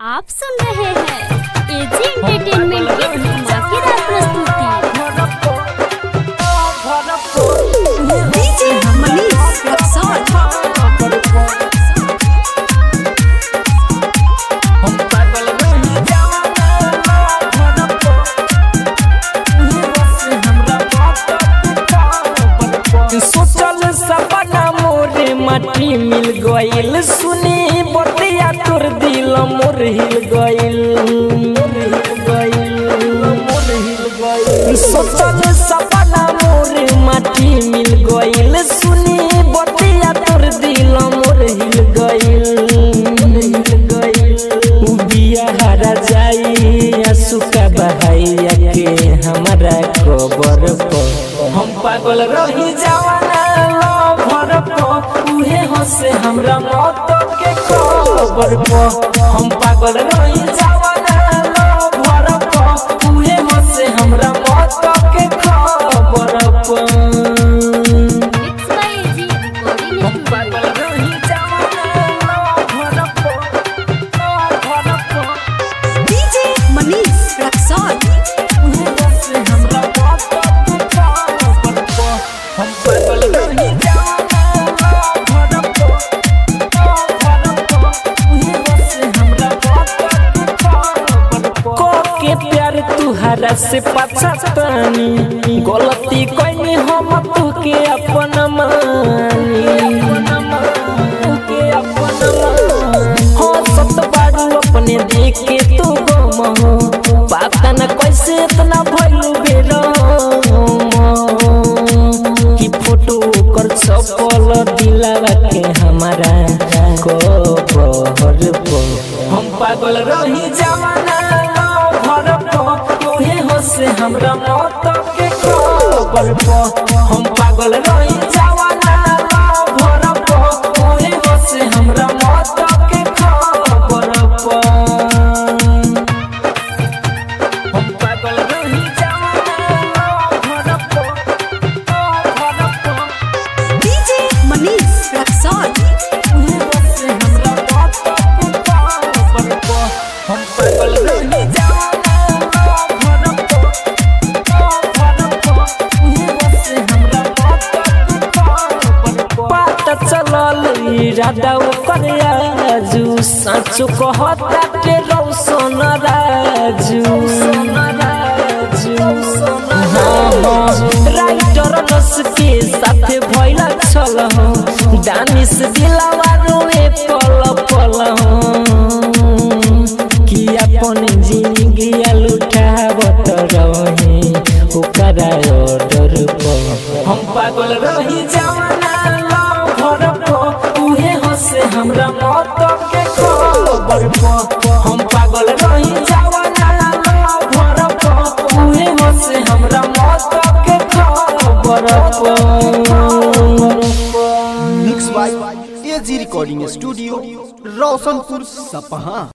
आप सुन रहे हैं एजी एंटरटेनमेंट की धमाकेदार प्रस्तुति। डीजे मनीष रक्सौल। सोचल सपना मोरे माटी मिल गइल, सुनी बतिया तोर दिल मोर हिल गइल। सोचल सपना मोरे माटी मिल गइल, सुनी बतिया तोर दिल मोर हिल गइल। बिया हरा जाई आंसू का बहाइया के हमारा कबर पर हम पागल रही जवाना लवर पर, उहे हंसे हमरा मौत के खबर पर। हम पागल रही जवाना लवर पर, उहे हंसे हमरा मौत के खबर पर। मिक्स बाय एजी रिकॉर्डिंग हम पागल रही जवाना लवर पर, डीजे मनीष रक्सौल। उहे हंसे हमरा मौत के खबर पर। हम पागल रही जवाना लवर के प्यार तुहरा से पछतानी, गलती कइनी हम तुके अपन मानी। हंसत बारू अपने देख के तू गम हो, पता न कैसे इतना भइलू बेरम कि फोटो कर सफल दिलावा के हमारा कबर पर। हम पागल रही जवाना लवर पर, उहे हंसे हमरा मौत के खबर पर। हम पागल रही जवाना लवर पर, उहे हंसे हमरा मौत के खबर पर। हम पागल रही जवाना लवर पर, डीजे मनीष रक्सौल। उहे हंसे हमरा मौत के खबर पर। हम पागल रही जवाना लवर पर, उहे हंसे हमरा मौत के खबर पर। पता चलल इरादा ओकर आजू, साचो कहता के रौशन राजू। राइटर रस के साथ भइला छल हो, दानिश दिलावा रोए पल पल हो कि अपन जिंदगी लुटावत रहे ओकरा ऑर्डर पर। हम पागल रही जवाना लवर पर, उहे हंसे हमरा मौत के खबर पर। हम पागल रही जवाना लवर पर, उहे हंसे हमरा मौत के खबर पर। Mix by AG recording studio Roshanpur Sapaha.